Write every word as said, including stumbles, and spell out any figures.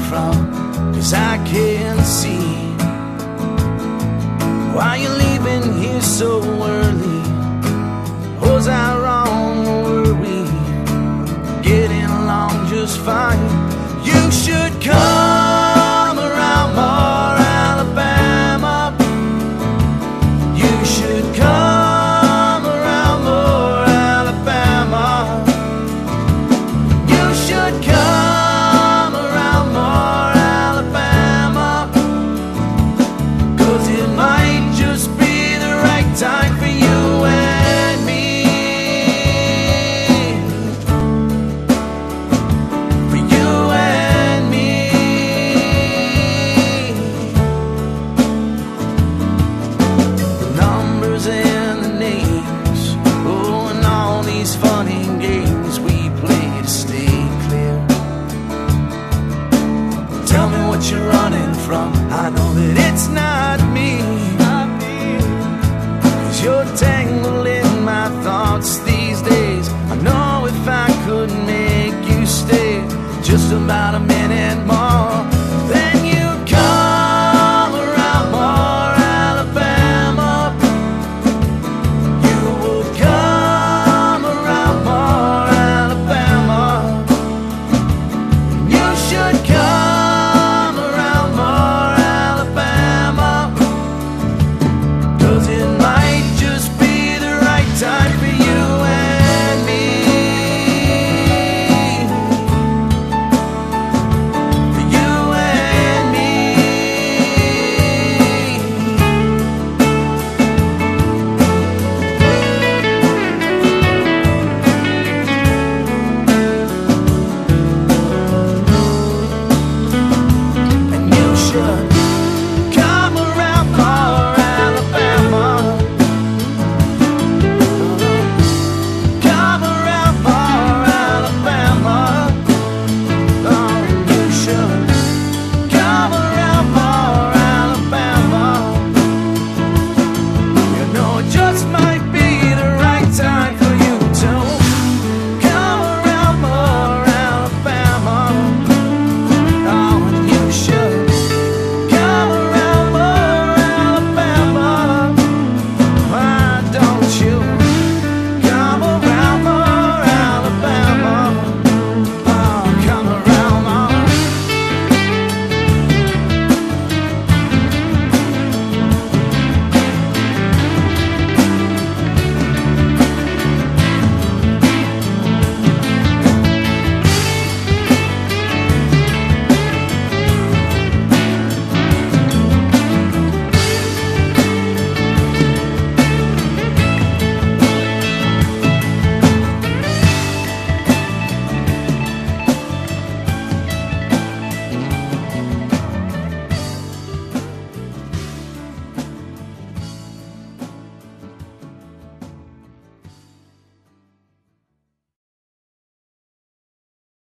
from, 'cause I can't see why you're leaving here so early. Was I wrong, or were we getting along just fine? You should come around more, Alabama. You should come around more, Alabama. You should come around more, Alabama, 'cause it might just be the right time for you and me. For you and me. The numbers and the names, oh, and all these funny games we play to stay clear. Tell me what you're running from, I know that it's not me. Cause you're tangled in my thoughts these days. I know if I could make you stay, just about